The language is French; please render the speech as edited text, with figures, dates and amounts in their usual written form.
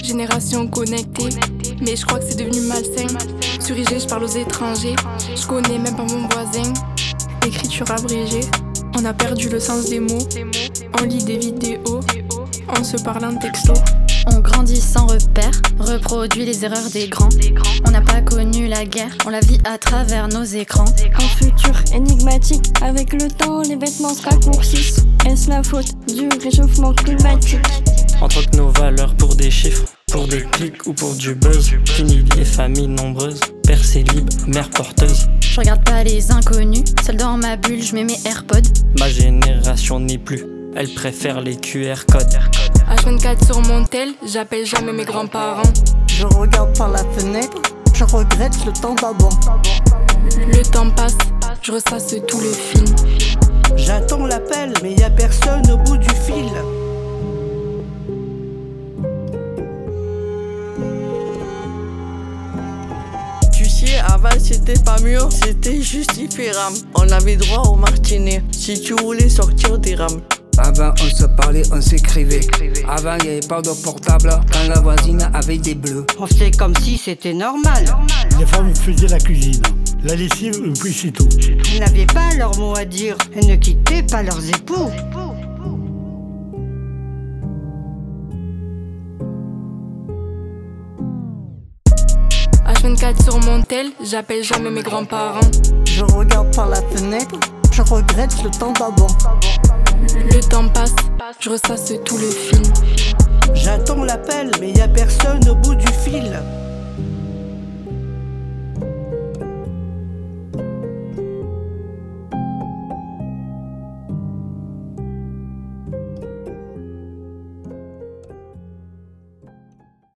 génération connectée. Mais je crois que c'est devenu malsain. Sur IG, je parle aux étrangers. Je connais même pas mon voisin. Écriture abrégée. On a perdu le sens des mots. On lit des vidéos. On se parle en texto. On grandit sans repère, reproduit les erreurs des grands. On n'a pas connu la guerre, on la vit à travers nos écrans. Un futur énigmatique, avec le temps les vêtements se raccourcissent. Est-ce la faute du réchauffement climatique? On troque nos valeurs pour des chiffres, pour des clics ou pour du buzz. Fini les familles nombreuses, père célib, mère porteuse. Je regarde pas les inconnus, seul dans ma bulle, je mets mes AirPods. Ma génération n'est plus, elle préfère les QR codes. H24 sur mon tel, j'appelle jamais mes grands-parents. Je regarde par la fenêtre, je regrette le temps d'avant. Le temps passe, je ressasse tout le film. J'attends l'appel, mais y a personne au bout du fil. Tu sais, avant c'était pas mieux, c'était juste différent. On avait droit au martinet, si tu voulais sortir des rames. Avant on se parlait, on s'écrivait. Avant il n'y avait pas de portable, quand la voisine avait des bleus. On faisait comme si c'était normal. Les femmes faisaient la cuisine, la lessive et puis c'est tout. Elles n'avaient pas leur mot à dire, elles ne quittaient pas leurs époux. H24 sur mon tel, j'appelle jamais mes grands-parents. Je regarde par la fenêtre, je regrette le temps d'avant. Le temps passe, je ressasse tout le film. J'attends l'appel, mais y a personne au bout du fil.